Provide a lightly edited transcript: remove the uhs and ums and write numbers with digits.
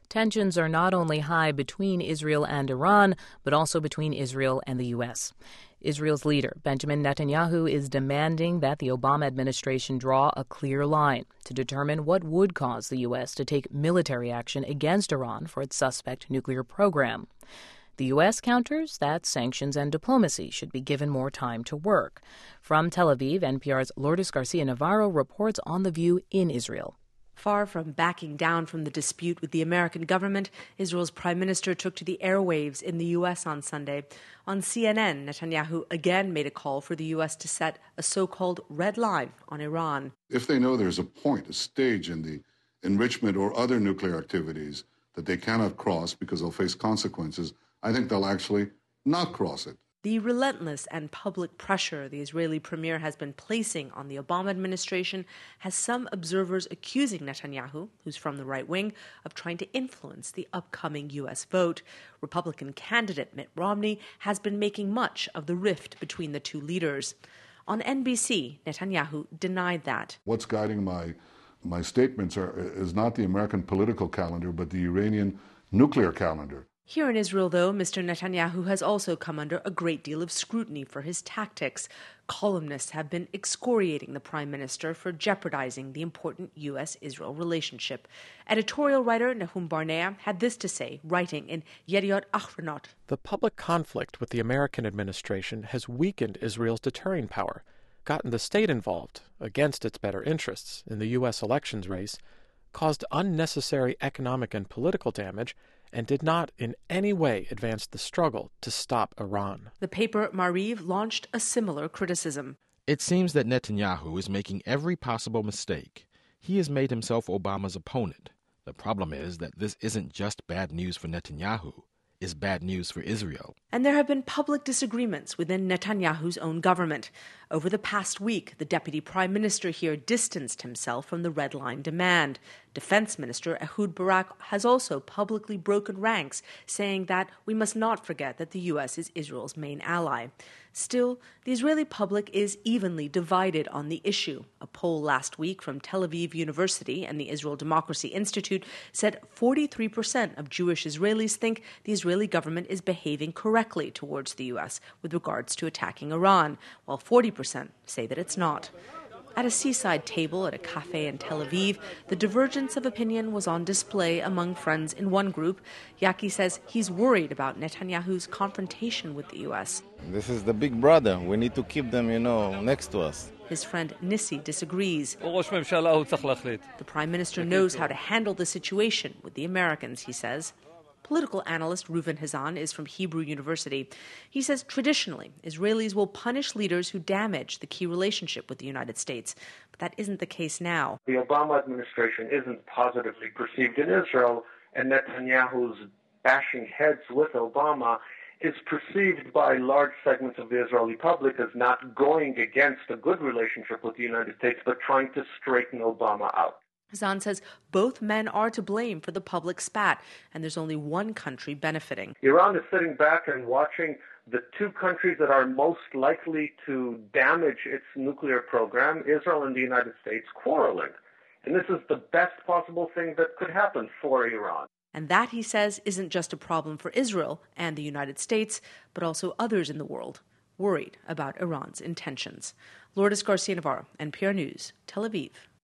Tensions are not only high between Israel and Iran, but also between Israel and the U.S. Israel's leader, Benjamin Netanyahu, is demanding that the Obama administration draw a clear line to determine what would cause the U.S. to take military action against Iran for its suspect nuclear program. The U.S. counters that sanctions and diplomacy should be given more time to work. From Tel Aviv, NPR's Lourdes Garcia-Navarro reports on the view in Israel. Far from backing down from the dispute with the American government, Israel's prime minister took to the airwaves in the U.S. on Sunday. On CNN, Netanyahu again made a call for the U.S. to set a so-called red line on Iran. If they know there's a stage in the enrichment or other nuclear activities that they cannot cross because they'll face consequences, I think they'll actually not cross it. The relentless and public pressure the Israeli premier has been placing on the Obama administration has some observers accusing Netanyahu, who's from the right wing, of trying to influence the upcoming U.S. vote. Republican candidate Mitt Romney has been making much of the rift between the two leaders. On NBC, Netanyahu denied that. What's guiding my statements is not the American political calendar, but the Iranian nuclear calendar. Here in Israel, though, Mr. Netanyahu has also come under a great deal of scrutiny for his tactics. Columnists have been excoriating the prime minister for jeopardizing the important U.S.-Israel relationship. Editorial writer Nahum Barnea had this to say, writing in Yediot Ahronot. The public conflict with the American administration has weakened Israel's deterring power, gotten the state involved against its better interests in the U.S. elections race, caused unnecessary economic and political damage, and did not in any way advance the struggle to stop Iran. The paper Maariv launched a similar criticism. It seems that Netanyahu is making every possible mistake. He has made himself Obama's opponent. The problem is that this isn't just bad news for Netanyahu. It's bad news for Israel. And there have been public disagreements within Netanyahu's own government. Over the past week, the deputy prime minister here distanced himself from the red line demand. Defense Minister Ehud Barak has also publicly broken ranks, saying that we must not forget that the U.S. is Israel's main ally. Still, the Israeli public is evenly divided on the issue. A poll last week from Tel Aviv University and the Israel Democracy Institute said 43% of Jewish Israelis think the Israeli government is behaving correctly towards the U.S. with regards to attacking Iran, while 40% say that it's not. At a seaside table at a cafe in Tel Aviv, the divergence of opinion was on display among friends in one group. Yaki says he's worried about Netanyahu's confrontation with the U.S. This is the big brother. We need to keep them, next to us. His friend Nissi disagrees. The prime minister knows how to handle the situation with the Americans, he says. Political analyst Reuven Hazan is from Hebrew University. He says traditionally, Israelis will punish leaders who damage the key relationship with the United States. But that isn't the case now. The Obama administration isn't positively perceived in Israel, and Netanyahu's bashing heads with Obama is perceived by large segments of the Israeli public as not going against a good relationship with the United States, but trying to straighten Obama out. Hazan says both men are to blame for the public spat, and there's only one country benefiting. Iran is sitting back and watching the two countries that are most likely to damage its nuclear program, Israel and the United States, quarreling. And this is the best possible thing that could happen for Iran. And that, he says, isn't just a problem for Israel and the United States, but also others in the world worried about Iran's intentions. Lourdes Garcia-Navarro, NPR News, Tel Aviv.